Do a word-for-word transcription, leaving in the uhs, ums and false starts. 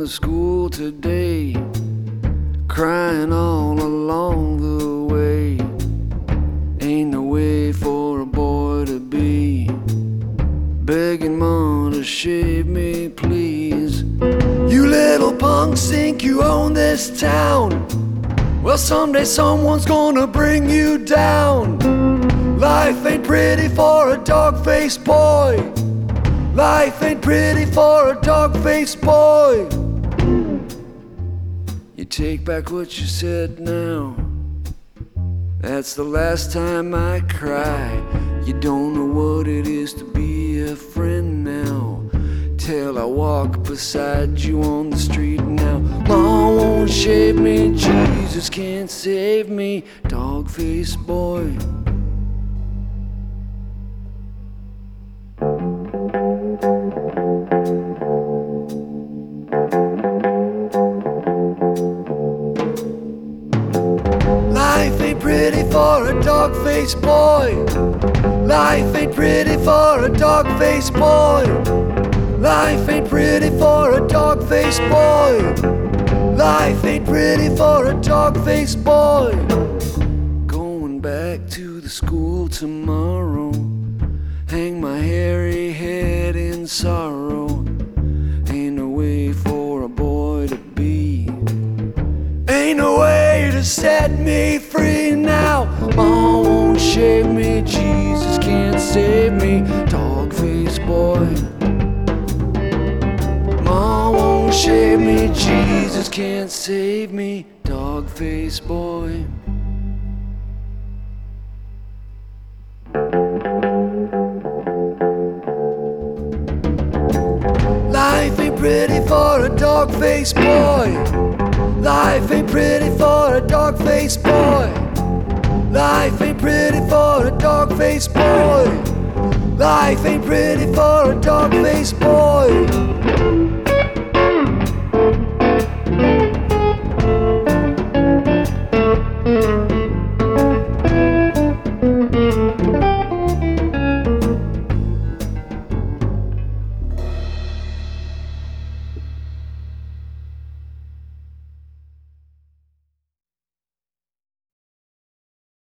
the school today, crying all along the way. Ain't no way for a boy to be begging mom to shave me, please. You little punks think you own this town. Well, someday someone's gonna bring you down. Life ain't pretty for a dog-faced boy. Life ain't pretty for a dog-faced boy. You take back what you said now. That's the last time I cry. You don't know what it is to be a friend now, till I walk beside you on the street now. Mom won't shave me, Jesus can't save me, dog-faced boy. Life ain't pretty for a dog-faced boy. Life ain't pretty for a dog-faced boy. Life ain't pretty for a dog-faced boy. Life ain't pretty for a dog-faced boy. Going back to the school tomorrow, hang my hairy head in sorrow. Ain't no way for a boy to be. Ain't no way to set me free now. Mom won't shave me, Jesus can't save me, dog-faced boy. Mom won't shave me, Jesus can't save me, dog-faced boy. Life ain't pretty for a dog-faced boy. Life ain't pretty for a dog-faced boy. Life ain't pretty for a dog-faced boy. Life ain't pretty for a dog-faced boy.